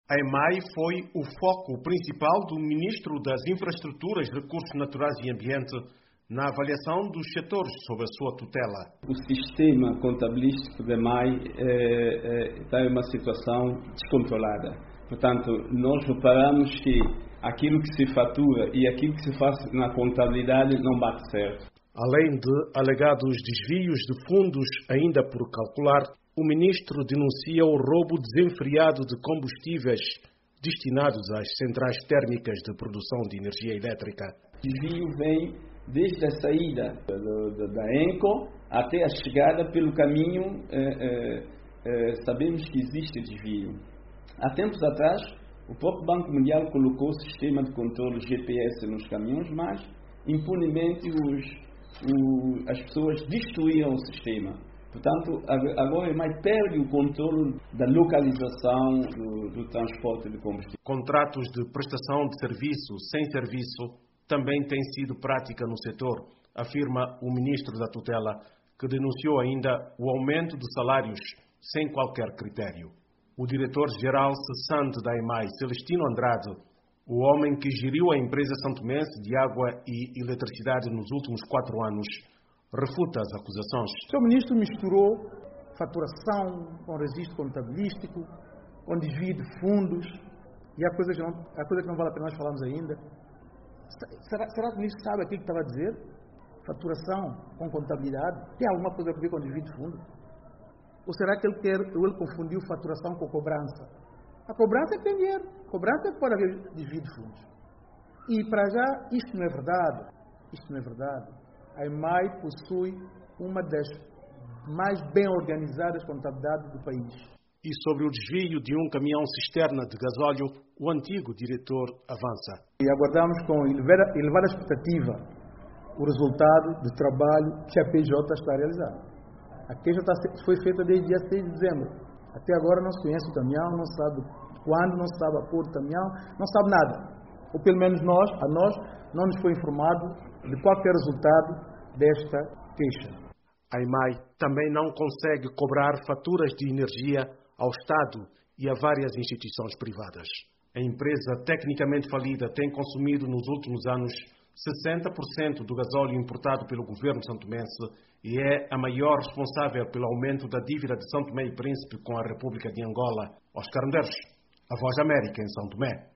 A EMAI foi o foco principal do Ministro das Infraestruturas, Recursos Naturais e Ambiente na avaliação dos setores sob a sua tutela. O sistema contabilístico da EMAI está em uma situação descontrolada. Portanto, nós reparamos que aquilo que se fatura e aquilo que se faz na contabilidade não bate certo. Além de alegados desvios de fundos ainda por calcular, o ministro denuncia o roubo desenfreado de combustíveis destinados às centrais térmicas de produção de energia elétrica. O desvio vem desde a saída da ENCO até a chegada pelo caminho. Sabemos que existe desvio. Há tempos atrás, o próprio Banco Mundial colocou o sistema de controle GPS nos caminhões, mas impunemente as pessoas destruíram o sistema. Portanto, agora a EMAI perde o controle da localização do transporte de combustível. Contratos de prestação de serviço sem serviço também têm sido prática no setor, afirma o ministro da tutela, que denunciou ainda o aumento de salários sem qualquer critério. O diretor-geral cessante da EMAI, Celestino Andrade, o homem que geriu a empresa santomense de água e eletricidade nos últimos 4 anos, refuta as acusações. O Sr. Ministro misturou faturação com registro contabilístico, com desvio de fundos, e há coisa que não vale a pena nós falarmos ainda. Será que o ministro sabe aquilo que estava a dizer? Faturação com contabilidade? Tem alguma coisa a ver com desvio de fundo? Ou será que ele confundiu faturação com cobrança? A cobrança é que tem dinheiro. A cobrança é que pode haver desvio de fundos. E para já, isto não é verdade. Isto não é verdade. A EMAI possui uma das mais bem organizadas contabilidades do país. E sobre o desvio de um caminhão-cisterna de gasóleo, o antigo diretor avança. E aguardamos com elevada expectativa o resultado do trabalho que a PJ está a realizar. A queixa foi feita desde dia 6 de dezembro. Até agora não se conhece o caminhão, não se sabe quando, não se sabe a cor do caminhão, não se sabe nada. Ou pelo menos a nós não nos foi informado de qualquer resultado desta queixa. A EMAI também não consegue cobrar faturas de energia ao Estado e a várias instituições privadas. A empresa tecnicamente falida tem consumido nos últimos anos 60% do gasóleo importado pelo governo santomense e é a maior responsável pelo aumento da dívida de São Tomé e Príncipe com a República de Angola. Oscar Medeiros, a Voz da América em São Tomé.